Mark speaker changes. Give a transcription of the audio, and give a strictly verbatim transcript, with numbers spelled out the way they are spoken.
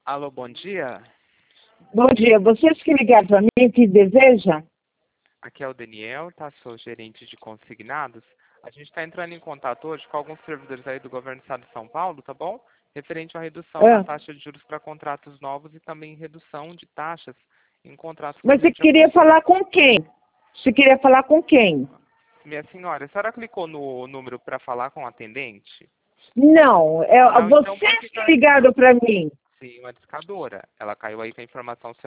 Speaker 1: Alô, bom dia.
Speaker 2: Bom dia. Vocês que ligaram para mim, que deseja?
Speaker 1: Aqui é o Daniel, tá? Sou gerente de consignados. A gente está entrando em contato hoje com alguns servidores aí do governo do estado de São Paulo, tá bom? Referente à redução
Speaker 2: É.
Speaker 1: na taxa de juros para contratos novos e também redução de taxas em contratos que
Speaker 2: Mas você
Speaker 1: você já
Speaker 2: queria
Speaker 1: possui.
Speaker 2: falar com quem? Você queria falar com quem?
Speaker 1: Minha senhora, a senhora clicou no número para falar com o atendente?
Speaker 2: Não, é
Speaker 1: Não, então por
Speaker 2: vocês
Speaker 1: que que
Speaker 2: que
Speaker 1: ela-
Speaker 2: ligaram para mim.
Speaker 1: Sim, uma discadora. Ela caiu aí com a informação